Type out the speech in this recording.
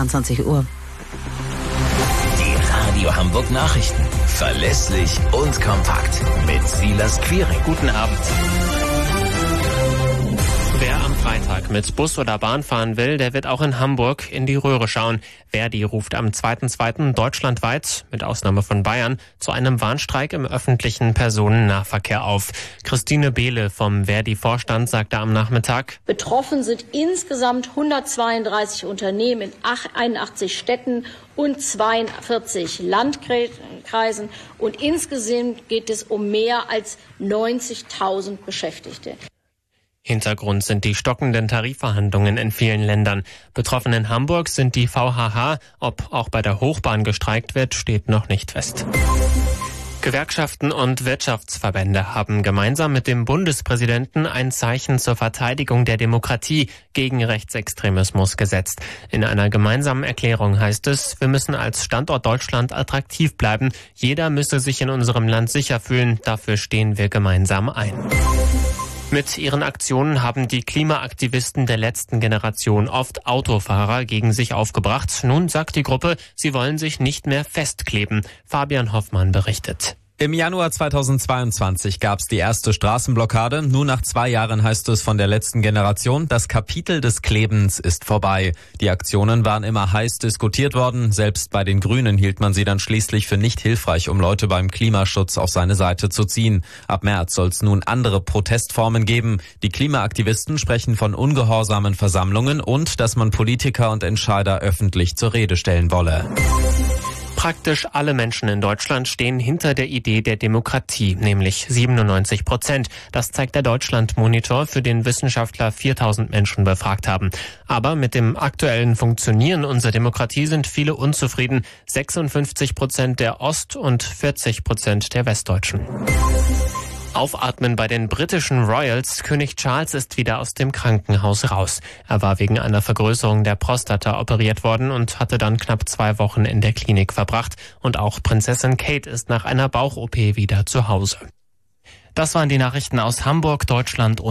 22 Uhr. Die Radio Hamburg Nachrichten. Verlässlich und kompakt. Mit Silas Quiring. Guten Abend. Wer am Freitag mit Bus oder Bahn fahren will, der wird auch in Hamburg in die Röhre schauen. Verdi ruft am 2.2. deutschlandweit, mit Ausnahme von Bayern, zu einem Warnstreik im öffentlichen Personennahverkehr auf. Christine Behle vom Verdi-Vorstand sagte am Nachmittag: Betroffen sind insgesamt 132 Unternehmen in 81 Städten und 42 Landkreisen. Und insgesamt geht es um mehr als 90.000 Beschäftigte. Hintergrund sind die stockenden Tarifverhandlungen in vielen Ländern. Betroffen in Hamburg sind die VHH. Ob auch bei der Hochbahn gestreikt wird, steht noch nicht fest. Gewerkschaften und Wirtschaftsverbände haben gemeinsam mit dem Bundespräsidenten ein Zeichen zur Verteidigung der Demokratie gegen Rechtsextremismus gesetzt. In einer gemeinsamen Erklärung heißt es, wir müssen als Standort Deutschland attraktiv bleiben. Jeder müsse sich in unserem Land sicher fühlen. Dafür stehen wir gemeinsam ein. Mit ihren Aktionen haben die Klimaaktivisten der letzten Generation oft Autofahrer gegen sich aufgebracht. Nun sagt die Gruppe, sie wollen sich nicht mehr festkleben. Fabian Hoffmann berichtet. Im Januar 2022 gab es die erste Straßenblockade. Nur nach 2 Jahren heißt es von der letzten Generation, das Kapitel des Klebens ist vorbei. Die Aktionen waren immer heiß diskutiert worden. Selbst bei den Grünen hielt man sie dann schließlich für nicht hilfreich, um Leute beim Klimaschutz auf seine Seite zu ziehen. Ab März soll es nun andere Protestformen geben. Die Klimaaktivisten sprechen von ungehorsamen Versammlungen und dass man Politiker und Entscheider öffentlich zur Rede stellen wolle. Praktisch alle Menschen in Deutschland stehen hinter der Idee der Demokratie, nämlich 97%. Das zeigt der Deutschland-Monitor, für den Wissenschaftler 4000 Menschen befragt haben. Aber mit dem aktuellen Funktionieren unserer Demokratie sind viele unzufrieden. 56% der Ost- und 40% der Westdeutschen. Aufatmen bei den britischen Royals. König Charles ist wieder aus dem Krankenhaus raus. Er war wegen einer Vergrößerung der Prostata operiert worden und hatte dann knapp 2 Wochen in der Klinik verbracht. Und auch Prinzessin Kate ist nach einer Bauch-OP wieder zu Hause. Das waren die Nachrichten aus Hamburg, Deutschland und